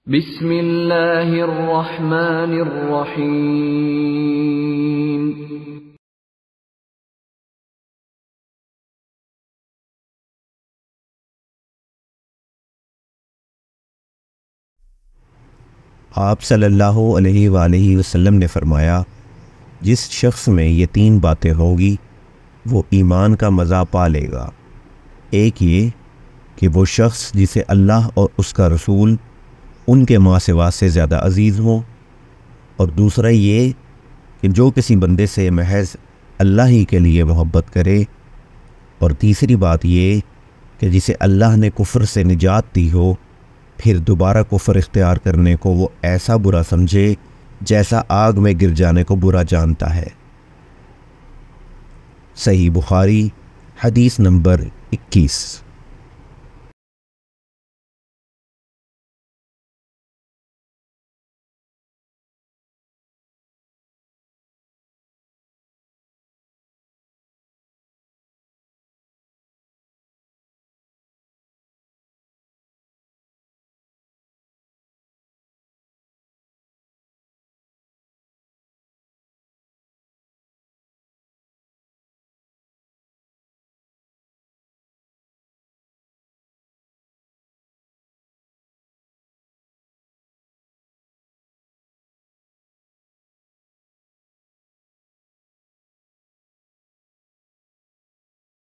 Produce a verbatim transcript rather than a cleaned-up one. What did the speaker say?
बिस्मिल्लाहिर्रहमानिर्रहीम। आप सल्लल्लाहु अलैहि वालैहि वसल्लम ने फ़रमाया, जिस शख्स में ये तीन बातें होंगी वो ईमान का मज़ा पा लेगा। एक ये कि वो शख्स जिसे अल्लाह और उसका रसूल उनके माँ सिवा से ज़्यादा अज़ीज़ हो, और दूसरा ये कि जो किसी बंदे से महज अल्लाह ही के लिए मोहब्बत करे, और तीसरी बात ये कि जिसे अल्लाह ने कुफ्र से निजात दी हो फिर दोबारा कुफ्र इख्तियार करने को वो ऐसा बुरा समझे जैसा आग में गिर जाने को बुरा जानता है। सही बुखारी हदीस नंबर इक्कीस।